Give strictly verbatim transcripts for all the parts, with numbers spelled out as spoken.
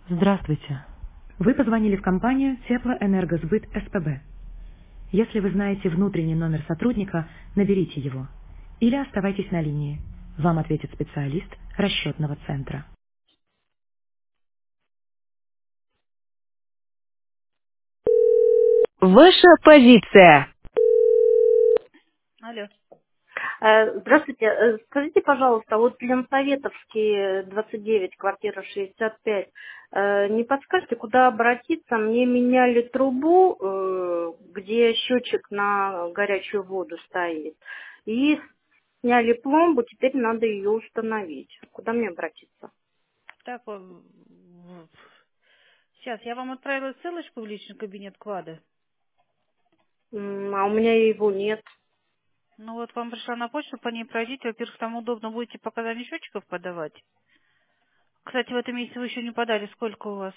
Здравствуйте. Вы позвонили в компанию Теплоэнергосбыт СПБ. Если вы знаете внутренний номер сотрудника, наберите его. Или оставайтесь на линии. Вам ответит специалист расчетного центра. Ваша позиция. Алло. Э, Здравствуйте. Э, Скажите, пожалуйста, вот Ленсоветовский, двадцать девять, квартира шестьдесят пять, э, не подскажете, куда обратиться? Мне меняли трубу, э, где счетчик на горячую воду стоит, и сняли пломбу, теперь надо ее установить. Куда мне обратиться? Так, э, сейчас я вам отправила ссылочку в личный кабинет Клады. М, А у меня его нет. Ну вот вам пришла на почту, по ней пройдите. Во-первых, там удобно будете показания счетчиков подавать. Кстати, в этом месяце вы еще не подали. Сколько у вас?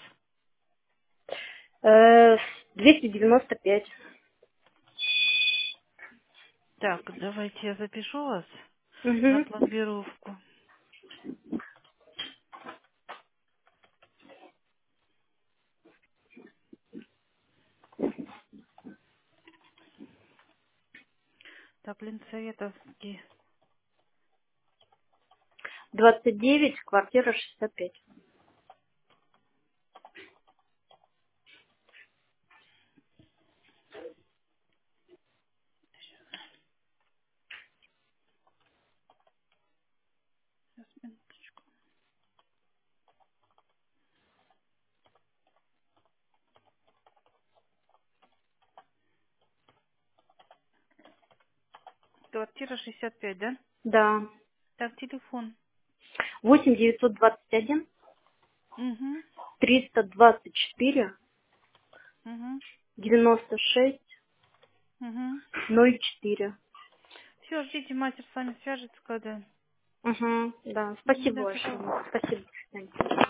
Э, двести девяносто пять. Так, давайте я запишу вас на Угу. пломбировку. Так, Ленсоветовский. двадцать девять, квартира шестьдесят пять. Квартира шестьдесят пять, да? Да. Так, телефон. восемь девятьсот двадцать один Угу, триста двадцать четыре угу, девяносто шесть угу. ноль четыре. Все, ждите, мастер с вами свяжется, когда. Угу, да. Мгм, Спасибо до свидания. большое. Спасибо. До свидания.